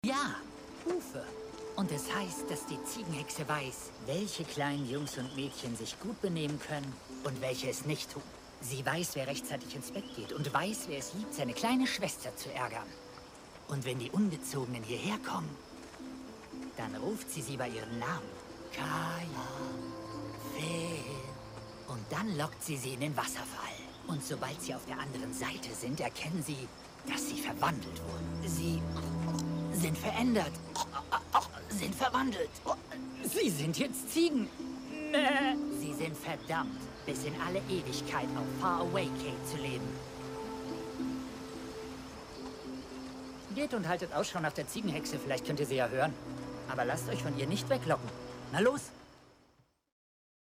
Ja, Hufe. Und es heißt, dass die Ziegenhexe weiß, welche kleinen Jungs und Mädchen sich gut benehmen können und welche es nicht tun. Sie weiß, wer rechtzeitig ins Bett geht und weiß, wer es liebt, seine kleine Schwester zu ärgern. Und wenn die Ungezogenen hierher kommen, dann ruft sie bei ihrem Namen. Kaya, Phil. Und dann lockt sie in den Wasserfall. Und sobald sie auf der anderen Seite sind, erkennen sie, dass sie verwandelt wurden. Sie sind verändert. Sind verwandelt. Sie sind jetzt Ziegen. Sie sind verdammt, bis in alle Ewigkeit auf Faraway Cape zu leben. Geht und haltet Ausschau nach der Ziegenhexe, vielleicht könnt ihr sie ja hören. Aber lasst euch von ihr nicht weglocken. Na los!